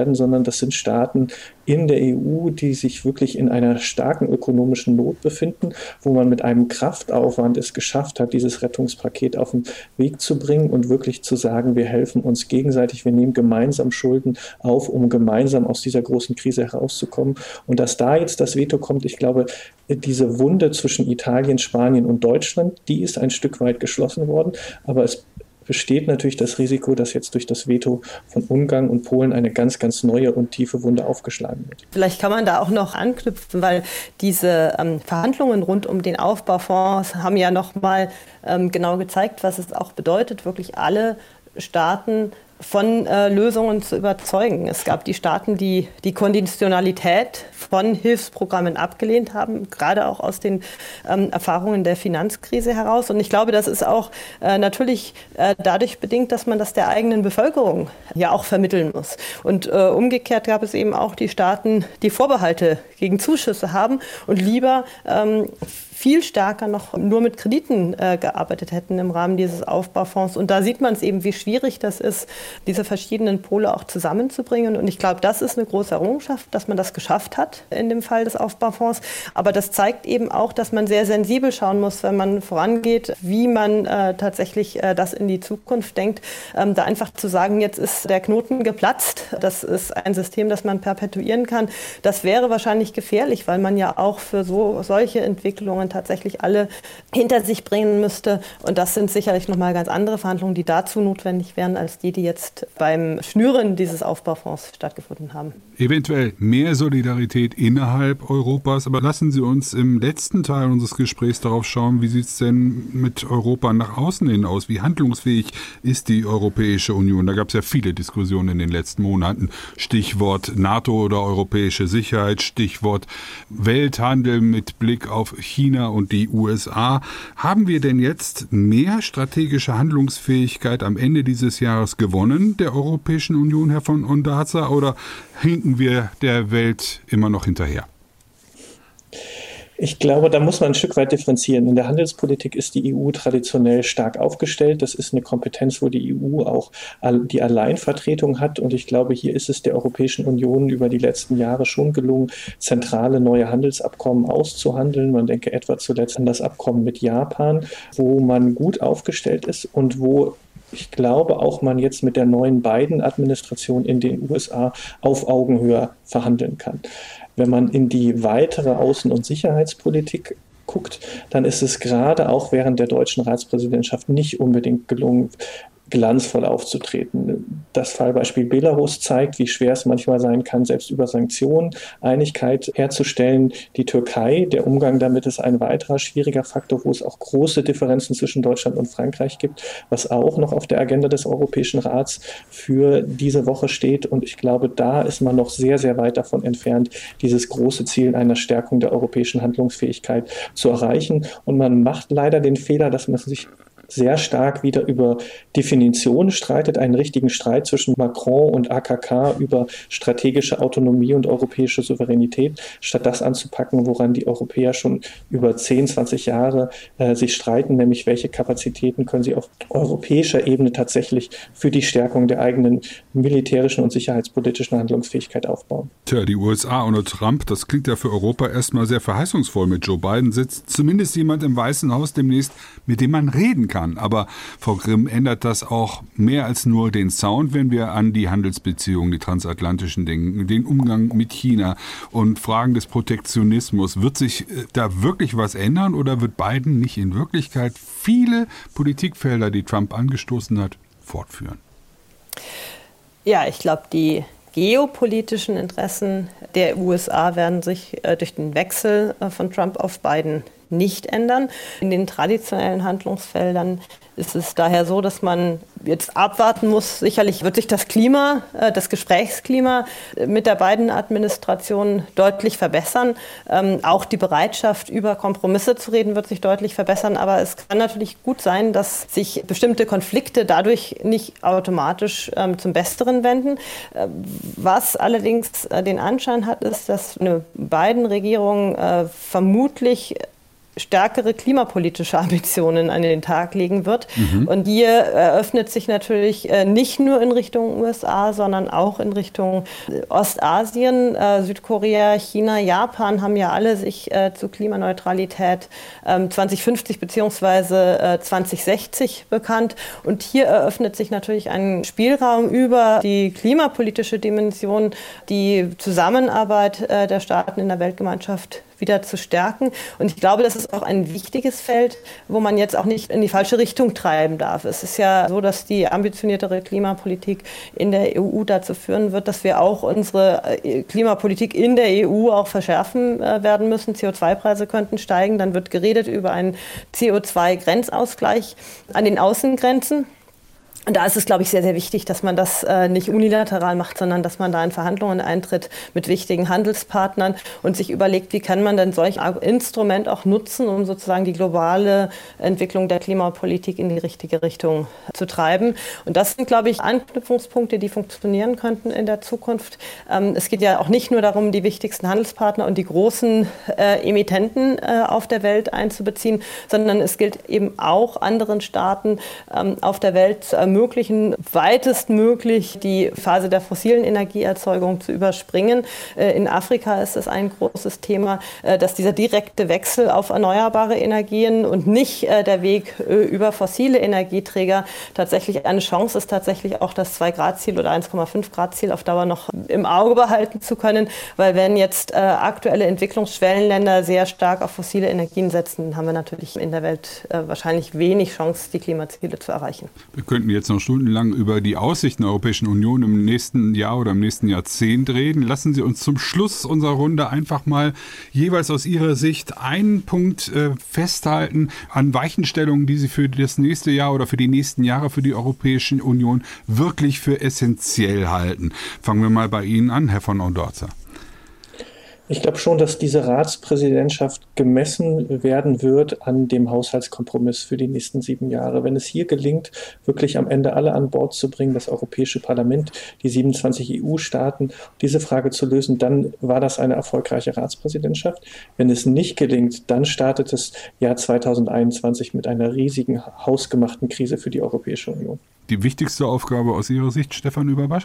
werden, sondern das sind Staaten in der EU, die sich wirklich in einer starken ökonomischen Not befinden, wo man mit einem Kraftaufwand es geschafft hat, dieses Rettungspaket auf den Weg zu bringen und wirklich zu sagen, wir helfen uns gegenseitig, wir nehmen gemeinsam Schulden auf, um gemeinsam aus dieser großen Krise herauszukommen. Und dass da jetzt das Veto kommt, ich glaube, diese Wunde zwischen Italien, Spanien und Deutschland, die ist ein Stück weit geschlossen worden, aber es besteht natürlich das Risiko, dass jetzt durch das Veto von Ungarn und Polen eine ganz, ganz neue und tiefe Wunde aufgeschlagen wird. Vielleicht kann man da auch noch anknüpfen, weil diese Verhandlungen rund um den Aufbaufonds haben ja nochmal genau gezeigt, was es auch bedeutet, wirklich alle Staaten von Lösungen zu überzeugen. Es gab die Staaten, die die Konditionalität von Hilfsprogrammen abgelehnt haben, gerade auch aus den Erfahrungen der Finanzkrise heraus. Und ich glaube, das ist auch natürlich dadurch bedingt, dass man das der eigenen Bevölkerung ja auch vermitteln muss. Und umgekehrt gab es eben auch die Staaten, die Vorbehalte gegen Zuschüsse haben und lieber viel stärker noch nur mit Krediten gearbeitet hätten im Rahmen dieses Aufbaufonds. Und da sieht man es eben, wie schwierig das ist, diese verschiedenen Pole auch zusammenzubringen. Und ich glaube, das ist eine große Errungenschaft, dass man das geschafft hat in dem Fall des Aufbaufonds. Aber das zeigt eben auch, dass man sehr sensibel schauen muss, wenn man vorangeht, wie man tatsächlich das in die Zukunft denkt. Da einfach zu sagen, jetzt ist der Knoten geplatzt, das ist ein System, das man perpetuieren kann, das wäre wahrscheinlich gefährlich, weil man ja auch für solche Entwicklungen tatsächlich alle hinter sich bringen müsste. Und das sind sicherlich nochmal ganz andere Verhandlungen, die dazu notwendig wären, als die jetzt beim Schnüren dieses Aufbaufonds stattgefunden haben. Eventuell mehr Solidarität innerhalb Europas, aber lassen Sie uns im letzten Teil unseres Gesprächs darauf schauen, wie sieht es denn mit Europa nach außen hin aus? Wie handlungsfähig ist die Europäische Union? Da gab es ja viele Diskussionen in den letzten Monaten. Stichwort NATO oder europäische Sicherheit, Stichwort Welthandel mit Blick auf China und die USA. Haben wir denn jetzt mehr strategische Handlungsfähigkeit am Ende dieses Jahres gewonnen, der Europäischen Union, Herr von Ondarza, oder hinken wir der Welt immer noch hinterher? Ich glaube, da muss man ein Stück weit differenzieren. In der Handelspolitik ist die EU traditionell stark aufgestellt. Das ist eine Kompetenz, wo die EU auch die Alleinvertretung hat. Und ich glaube, hier ist es der Europäischen Union über die letzten Jahre schon gelungen, zentrale neue Handelsabkommen auszuhandeln. Man denke etwa zuletzt an das Abkommen mit Japan, wo man gut aufgestellt ist und wo ich glaube, auch man jetzt mit der neuen Biden-Administration in den USA auf Augenhöhe verhandeln kann. Wenn man in die weitere Außen- und Sicherheitspolitik guckt, dann ist es gerade auch während der deutschen Ratspräsidentschaft nicht unbedingt gelungen, glanzvoll aufzutreten. Das Fallbeispiel Belarus zeigt, wie schwer es manchmal sein kann, selbst über Sanktionen Einigkeit herzustellen. Die Türkei, der Umgang damit ist ein weiterer schwieriger Faktor, wo es auch große Differenzen zwischen Deutschland und Frankreich gibt, was auch noch auf der Agenda des Europäischen Rats für diese Woche steht. Und ich glaube, da ist man noch sehr, sehr weit davon entfernt, dieses große Ziel einer Stärkung der europäischen Handlungsfähigkeit zu erreichen. Und man macht leider den Fehler, dass man sich sehr stark wieder über Definitionen streitet, einen richtigen Streit zwischen Macron und AKK über strategische Autonomie und europäische Souveränität, statt das anzupacken, woran die Europäer schon über 10, 20 Jahre sich streiten, nämlich welche Kapazitäten können sie auf europäischer Ebene tatsächlich für die Stärkung der eigenen militärischen und sicherheitspolitischen Handlungsfähigkeit aufbauen. Tja, die USA unter Trump, das klingt ja für Europa erstmal sehr verheißungsvoll. Mit Joe Biden sitzt zumindest jemand im Weißen Haus demnächst, mit dem man reden kann. Aber Frau Grimm, ändert das auch mehr als nur den Sound, wenn wir an die Handelsbeziehungen, die transatlantischen denken, den Umgang mit China und Fragen des Protektionismus? Wird sich da wirklich was ändern oder wird Biden nicht in Wirklichkeit viele Politikfelder, die Trump angestoßen hat, fortführen? Ja, ich glaube, die geopolitischen Interessen der USA werden sich durch den Wechsel von Trump auf Biden nicht ändern. In den traditionellen Handlungsfeldern ist es daher so, dass man jetzt abwarten muss. Sicherlich wird sich das Klima, das Gesprächsklima mit der Biden-Administration deutlich verbessern. Auch die Bereitschaft, über Kompromisse zu reden, wird sich deutlich verbessern. Aber es kann natürlich gut sein, dass sich bestimmte Konflikte dadurch nicht automatisch zum Besseren wenden. Was allerdings den Anschein hat, ist, dass eine Biden-Regierung vermutlich stärkere klimapolitische Ambitionen an den Tag legen wird. Und hier eröffnet sich natürlich nicht nur in Richtung USA, sondern auch in Richtung Ostasien. Südkorea, China, Japan haben ja alle sich zu Klimaneutralität 2050 bzw. 2060 bekannt. Und hier eröffnet sich natürlich ein Spielraum über die klimapolitische Dimension, die Zusammenarbeit der Staaten in der Weltgemeinschaft wieder zu stärken. Und ich glaube, das ist auch ein wichtiges Feld, wo man jetzt auch nicht in die falsche Richtung treiben darf. Es ist ja so, dass die ambitioniertere Klimapolitik in der EU dazu führen wird, dass wir auch unsere Klimapolitik in der EU auch verschärfen werden müssen. CO2-Preise könnten steigen. Dann wird geredet über einen CO2-Grenzausgleich an den Außengrenzen. Und da ist es, glaube ich, sehr, sehr wichtig, dass man das nicht unilateral macht, sondern dass man da in Verhandlungen eintritt mit wichtigen Handelspartnern und sich überlegt, wie kann man denn solch ein Instrument auch nutzen, um sozusagen die globale Entwicklung der Klimapolitik in die richtige Richtung zu treiben. Und das sind, glaube ich, Anknüpfungspunkte, die funktionieren könnten in der Zukunft. Es geht ja auch nicht nur darum, die wichtigsten Handelspartner und die großen Emittenten auf der Welt einzubeziehen, sondern es gilt eben auch anderen Staaten auf der Welt zu ermöglichen, weitestmöglich die Phase der fossilen Energieerzeugung zu überspringen. In Afrika ist es ein großes Thema, dass dieser direkte Wechsel auf erneuerbare Energien und nicht der Weg über fossile Energieträger tatsächlich eine Chance ist, tatsächlich auch das 2-Grad-Ziel oder 1,5-Grad-Ziel auf Dauer noch im Auge behalten zu können. Weil wenn jetzt aktuelle Entwicklungsschwellenländer sehr stark auf fossile Energien setzen, haben wir natürlich in der Welt wahrscheinlich wenig Chance, die Klimaziele zu erreichen. Wir könnten jetzt noch stundenlang über die Aussichten der Europäischen Union im nächsten Jahr oder im nächsten Jahrzehnt reden. Lassen Sie uns zum Schluss unserer Runde einfach mal jeweils aus Ihrer Sicht einen Punkt festhalten an Weichenstellungen, die Sie für das nächste Jahr oder für die nächsten Jahre für die Europäische Union wirklich für essentiell halten. Fangen wir mal bei Ihnen an, Herr von Ondorza. Ich glaube schon, dass diese Ratspräsidentschaft gemessen werden wird an dem Haushaltskompromiss für die nächsten 7 Jahre. Wenn es hier gelingt, wirklich am Ende alle an Bord zu bringen, das Europäische Parlament, die 27 EU-Staaten, diese Frage zu lösen, dann war das eine erfolgreiche Ratspräsidentschaft. Wenn es nicht gelingt, dann startet das Jahr 2021 mit einer riesigen hausgemachten Krise für die Europäische Union. Die wichtigste Aufgabe aus Ihrer Sicht, Stefan Überbasch?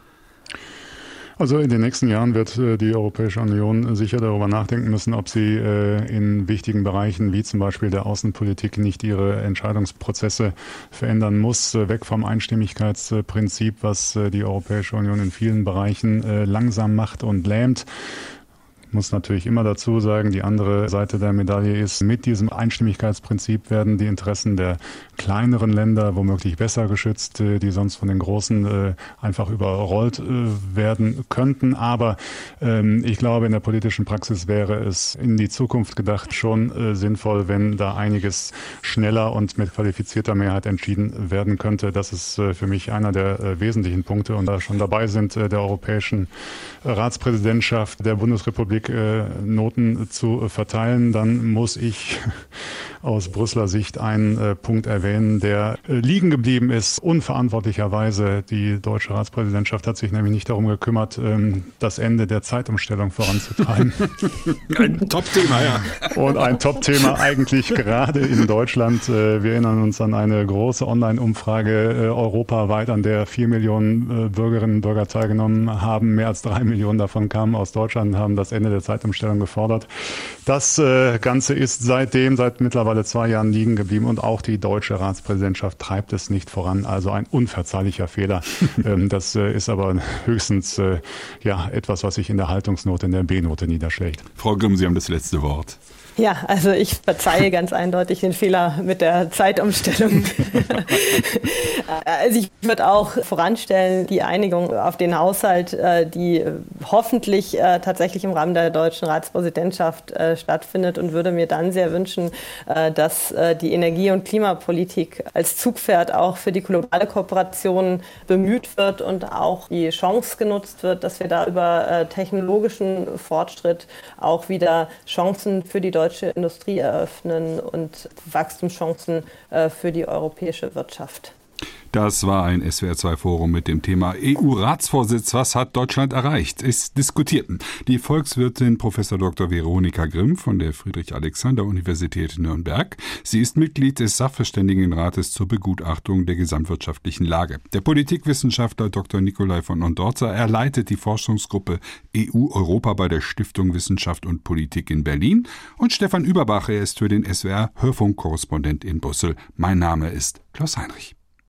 Also in den nächsten Jahren wird die Europäische Union sicher darüber nachdenken müssen, ob sie in wichtigen Bereichen wie zum Beispiel der Außenpolitik nicht ihre Entscheidungsprozesse verändern muss, weg vom Einstimmigkeitsprinzip, was die Europäische Union in vielen Bereichen langsam macht und lähmt. Muss natürlich immer dazu sagen, die andere Seite der Medaille ist, mit diesem Einstimmigkeitsprinzip werden die Interessen der kleineren Länder womöglich besser geschützt, die sonst von den Großen einfach überrollt werden könnten. Aber ich glaube, in der politischen Praxis wäre es in die Zukunft gedacht schon sinnvoll, wenn da einiges schneller und mit qualifizierter Mehrheit entschieden werden könnte. Das ist für mich einer der wesentlichen Punkte. Und da schon dabei sind, der Europäischen Ratspräsidentschaft der Bundesrepublik Noten zu verteilen, dann muss ich aus Brüsseler Sicht einen Punkt erwähnen, der liegen geblieben ist. Unverantwortlicherweise, die deutsche Ratspräsidentschaft hat sich nämlich nicht darum gekümmert, das Ende der Zeitumstellung voranzutreiben. Ein Top-Thema, ja. Und ein Top-Thema eigentlich gerade in Deutschland. Wir erinnern uns an eine große Online-Umfrage europaweit, an der 4 Millionen Bürgerinnen und Bürger teilgenommen haben. Mehr als 3 Millionen davon kamen aus Deutschland und haben das Ende der Zeitumstellung gefordert. Das Ganze ist seit mittlerweile 2 Jahren liegen geblieben und auch die deutsche Ratspräsidentschaft treibt es nicht voran. Also ein unverzeihlicher Fehler. Das ist aber höchstens etwas, was sich in der Haltungsnote, in der B-Note niederschlägt. Frau Grimm, Sie haben das letzte Wort. Ja, also ich verzeihe ganz eindeutig den Fehler mit der Zeitumstellung. Also ich würde auch voranstellen, die Einigung auf den Haushalt, die hoffentlich tatsächlich im Rahmen der deutschen Ratspräsidentschaft stattfindet und würde mir dann sehr wünschen, dass die Energie- und Klimapolitik als Zugpferd auch für die globale Kooperation bemüht wird und auch die Chance genutzt wird, dass wir da über technologischen Fortschritt auch wieder Chancen für die deutsche Industrie eröffnen und Wachstumschancen für die europäische Wirtschaft. Das war ein SWR2-Forum mit dem Thema EU-Ratsvorsitz. Was hat Deutschland erreicht? Es diskutierten die Volkswirtin Prof. Dr. Veronika Grimm von der Friedrich-Alexander-Universität Nürnberg. Sie ist Mitglied des Sachverständigenrates zur Begutachtung der gesamtwirtschaftlichen Lage. Der Politikwissenschaftler Dr. Nikolai von Ondorza, er leitet die Forschungsgruppe EU-Europa bei der Stiftung Wissenschaft und Politik in Berlin. Und Stefan Überbach, er ist für den SWR Hörfunkkorrespondent in Brüssel. Mein Name ist Klaus Heinrich.